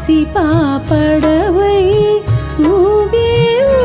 పసిపాపడవై ఊగేవు.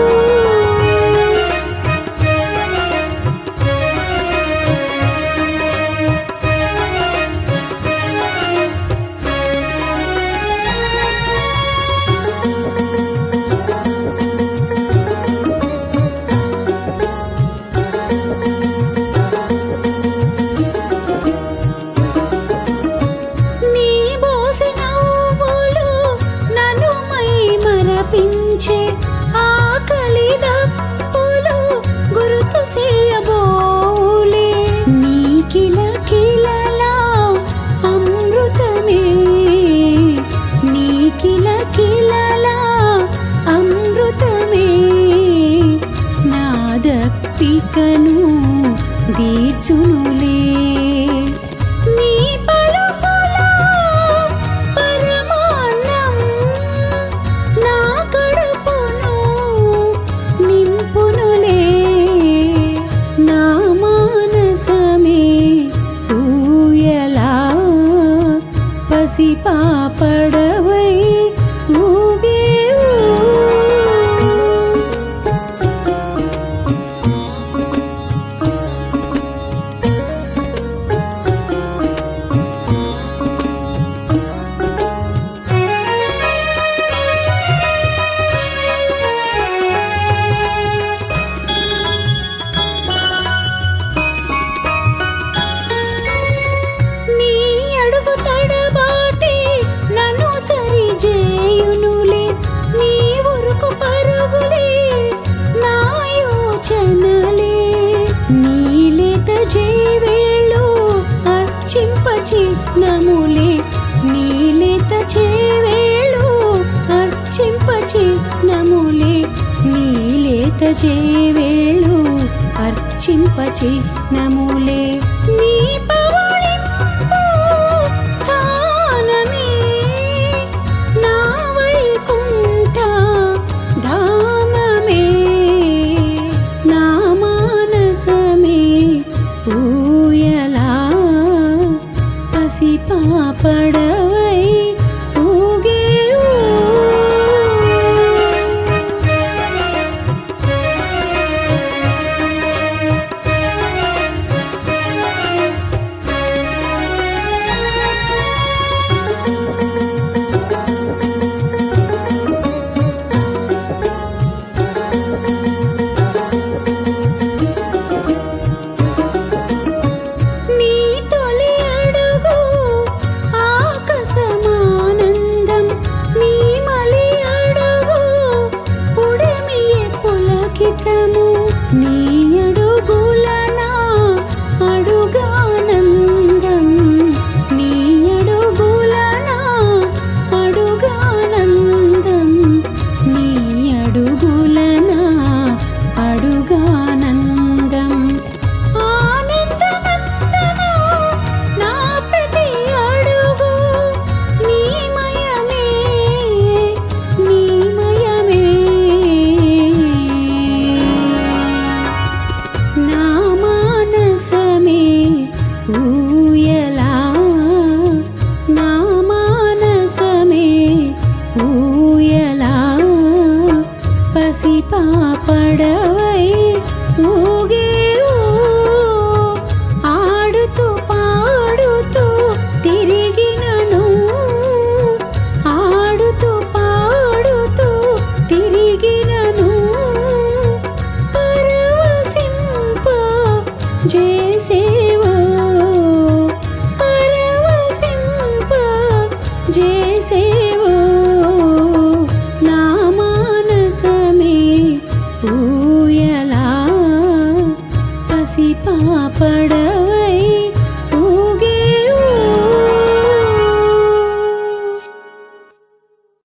ఆకలి దప్పులు గురుతు సేయబోలే నీ కిలకిలలా అమృతమే, నీ కిలకిలలా అమృతమే నా దప్పికను తీర్చునులే. నీ పలుకులా పరమాన్నం నా కడుపును నింపునులే. నా మానసమే ఊయలా పసిపాపడవై ఊగేవు. చిహ్నములే నీలేత చేవేళు అర్చింప చిహ్నములే, నీలేత చేవేళు అర్చింప చిహ్నములే. నీ పవళింపు స్థానమే నా వైకుంఠ ధామమే, నా మానసమే ఊయలా పసిపాపడవై ఊగేవు. నీ అడుగులనా అడుగానందం, నీ అడుగులనా అడుగానందం, నీ అడుగులనా అడుగానందం. ఆనందనందన నా ప్రతి అడుగు నీమయమే, నీమయమే నా మానసమే ఊయలా, నా మానసమే ఊయలా పసిపాపడవై ఊగేవు. ఆడుతూ పాడుతూ తిరిగినను, ఆడుతూ పాడుతూ తిరిగినను చేసేవో, పరవశింప చేసేవో నా మానసమే ఊయలా పసిపాపడ